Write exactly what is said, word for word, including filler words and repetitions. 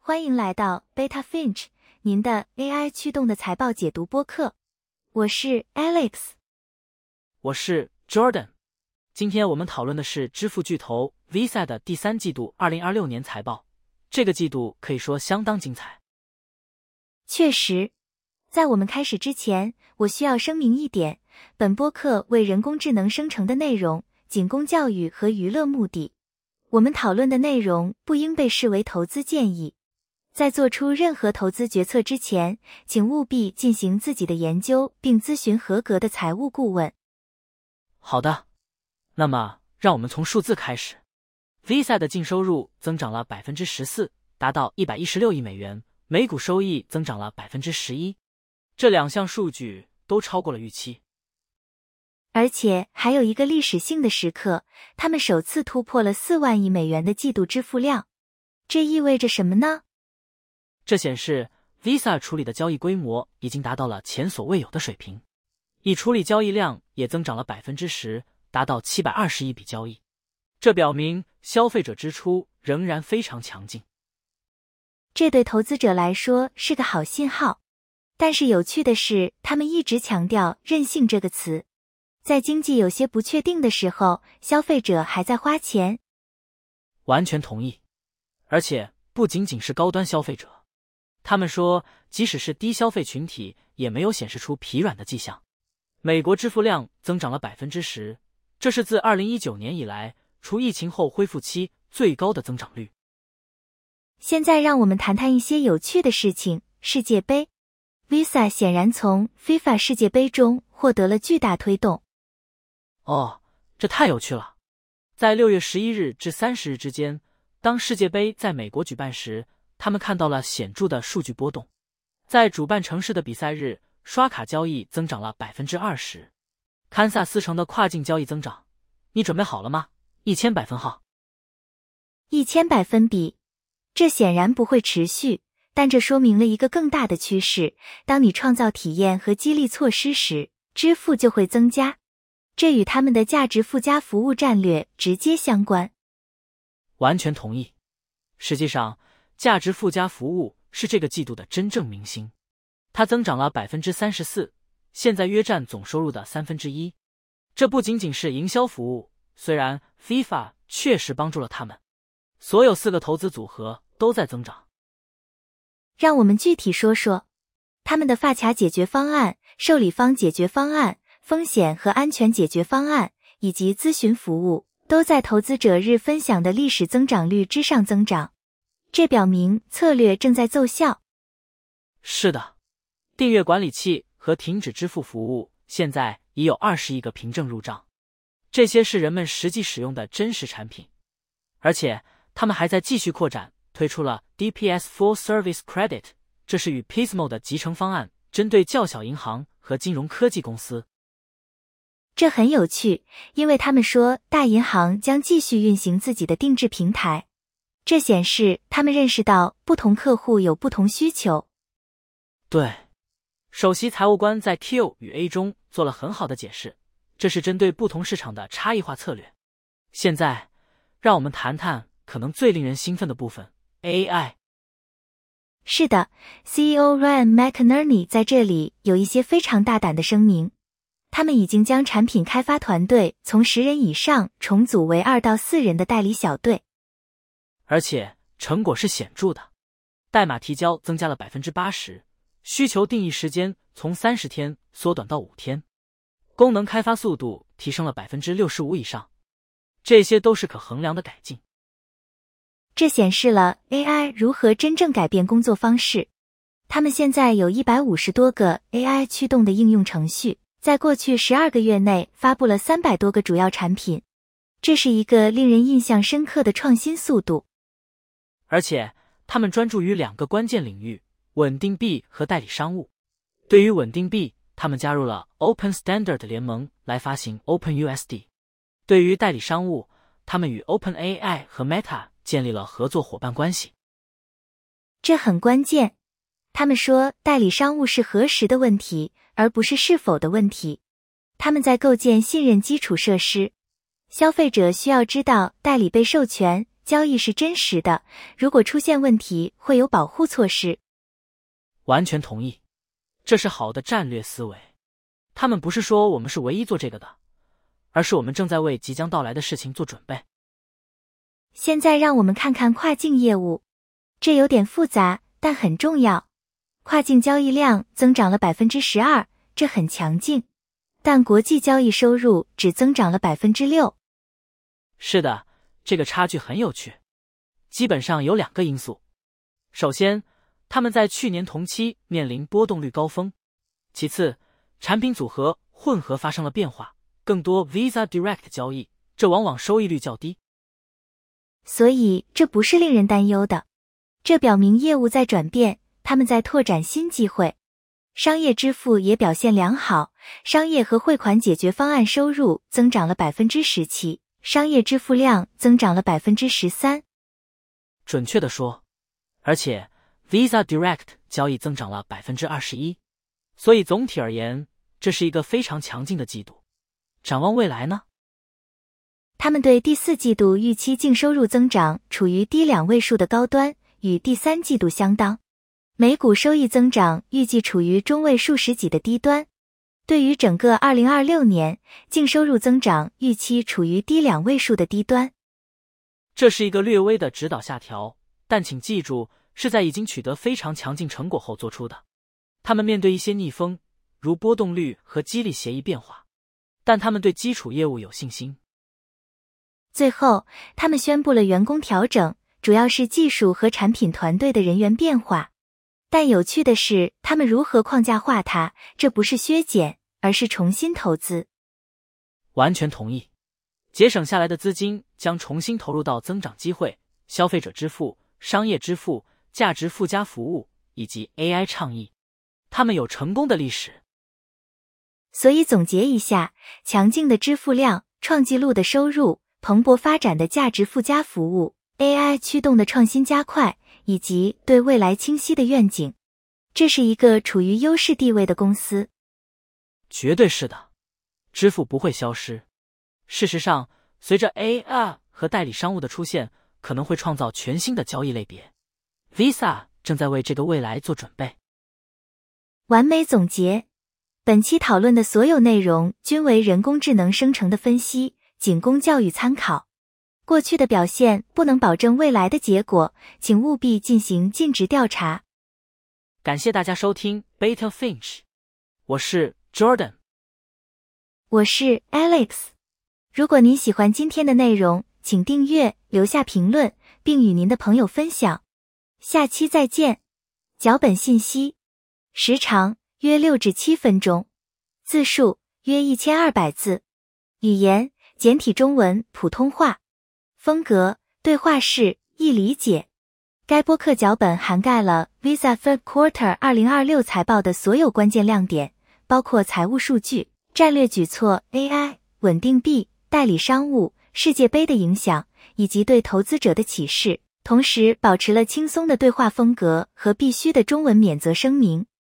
欢迎来到 Beta Finch， 您的 A I 驱动的财报解读播客。我是 Alex， 我是 Jordan。今天我们讨论的是支付巨头 Visa 的第三季度二零二六年财报。这个季度可以说相当精彩。 确实，在我们开始之前，我需要声明一点，本播客为人工智能生成的内容仅供教育和娱乐目的。我们讨论的内容不应被视为投资建议。在做出任何投资决策之前，请务必进行自己的研究并咨询合格的财务顾问。 好的，那么让我们从数字开始。Visa 的净收入增长了 百分之十四， 达到一百一十六亿美元，每股收益增长了 百分之十一， 这两项数据都超过了预期。 而且还有一个历史性的时刻，他们首次突破了四万亿美元的季度支付量。这意味着什么呢？ 这显示 Visa 处理的交易规模已经达到了前所未有的水平，已处理交易量也增长了 百分之十， 达到七百二十亿笔交易。这表明消费者支出仍然非常强劲。 这对投资者来说是个好信号。但是有趣的是，他们一直强调韧性这个词。在经济有些不确定的时候，消费者还在花钱。 完全同意。而且不仅仅是高端消费者。他们说，即使是低消费群体也没有显示出疲软的迹象。美国支付量增长了 百分之十， 这是自二零一九年以来除疫情后恢复期最高的增长率。 现在让我们谈谈一些有趣的事情。世界杯 Visa 显然从 FIFA 世界杯中获得了巨大推动。 哦，这太有趣了。在六月十一日至三十日之间，当世界杯在美国举办时，他们看到了显著的数据波动。在主办城市的比赛日，刷卡交易增长了 百分之二十。 堪萨斯城的跨境交易增长，你准备好了吗？一千百分号。 一千百分比，这显然不会持续，但这说明了一个更大的趋势：当你创造体验和激励措施时，支付就会增加。这与他们的价值附加服务战略直接相关。 完全同意。实际上，价值附加服务是这个季度的真正明星，它增长了 百分之三十四， 现在约占总收入的三分之一。这不仅仅是营销服务，虽然 FIFA 确实帮助了他们，所有四个投资组合都在增长。 让我们具体说说他们的发卡解决方案、受理方解决方案、风险和安全解决方案以及咨询服务都在投资者日分享的历史增长率之上增长。这表明策略正在奏效。 是的，订阅管理器和停止支付服务现在已有二十亿个凭证入账，这些是人们实际使用的真实产品。而且他们还在继续扩展，推出了 D P S Full Service Credit， 这是与 Pismo 的集成方案，针对较小银行和金融科技公司。 这很有趣，因为他们说大银行将继续运行自己的定制平台。这显示他们认识到不同客户有不同需求。 对，首席财务官在 Q 与 A 中做了很好的解释，这是针对不同市场的差异化策略。现在，让我们谈谈可能最令人兴奋的部分 A I。 是的， C E O Ryan McInerney 在这里有一些非常大胆的声明。他们已经将产品开发团队从十人以上重组为二到四人的代理小队。 而且成果是显著的，代码提交增加了 百分之八十， 需求定义时间从三十天缩短到五天，功能开发速度提升了 百分之六十五 以上，这些都是可衡量的改进。 这显示了 A I 如何真正改变工作方式。他们现在有一百五十多个 A I 驱动的应用程序，在过去十二个月内发布了三百多个主要产品，这是一个令人印象深刻的创新速度。 而且他们专注于两个关键领域，稳定币和代理商务。对于稳定币，他们加入了 Open Standard 联盟来发行 OpenUSD。 对于代理商务，他们与 OpenAI 和 Meta 建立了合作伙伴关系。 这很关键。他们说代理商务是何时的问题，而不是是否的问题。他们在构建信任基础设施。消费者需要知道代理被授权， 交易是真实的，如果出现问题会有保护措施。 完全同意，这是好的战略思维。他们不是说我们是唯一做这个的，而是我们正在为即将到来的事情做准备。 现在让我们看看跨境业务，这有点复杂，但很重要。跨境交易量增长了 百分之十二， 这很强劲，但国际交易收入只增长了 百分之六。 是的，这个差距很有趣，基本上有两个因素。首先，他们在去年同期面临波动率高峰，其次，产品组合混合发生了变化，更多 Visa Direct 交易，这往往收益率较低。 所以这不是令人担忧的，这表明业务在转变，他们在拓展新机会。商业支付也表现良好，商业和汇款解决方案收入增长了 百分之十七， 商业支付量增长了 百分之十三。 准确地说，而且 Visa Direct 交易增长了 百分之二十一， 所以总体而言，这是一个非常强劲的季度。展望未来呢？ 他们对第四季度预期净收入增长处于低两位数的高端，与第三季度相当。每股收益增长预计处于中位数十几的低端。对于整个二零二六年，净收入增长预期处于低两位数的低端。 这是一个略微的指导下调，但请记住，是在已经取得非常强劲成果后做出的。他们面对一些逆风，如波动率和激励协议变化，但他们对基础业务有信心。 最后，他们宣布了员工调整，主要是技术和产品团队的人员变化。但有趣的是，他们如何框架化它，这不是削减，而是重新投资。 完全同意，节省下来的资金将重新投入到增长机会、消费者支付、商业支付、价值附加服务以及 A I 倡议。他们有成功的历史。 所以总结一下，强劲的支付量、创纪录的收入、蓬勃发展的价值附加服务、A I 驱动的创新加快，以及对未来清晰的愿景。这是一个处于优势地位的公司。 绝对是的，支付不会消失。事实上，随着 A I 和代理商务的出现，可能会创造全新的交易类别。Visa 正在为这个未来做准备。 完美总结。本期讨论的所有内容均为人工智能生成的分析，仅供教育参考。过去的表现不能保证未来的结果，请务必进行尽职调查。 感谢大家收听 Beta Finch， 我是 Jordan， 我是 Alex。如果您喜欢今天的内容，请订阅、留下评论，并与您的朋友分享。下期再见。脚本信息：时长约六至七分钟，字数约一千二百字，语言简体中文、普通话，风格对话式，易理解。该播客脚本涵盖了 Visa Third Quarter 二零二六财报的所有关键亮点，包括财务数据、战略举措、A I、稳定币、代理商务、世界杯的影响，以及对投资者的启示，同时保持了轻松的对话风格和必须的中文免责声明。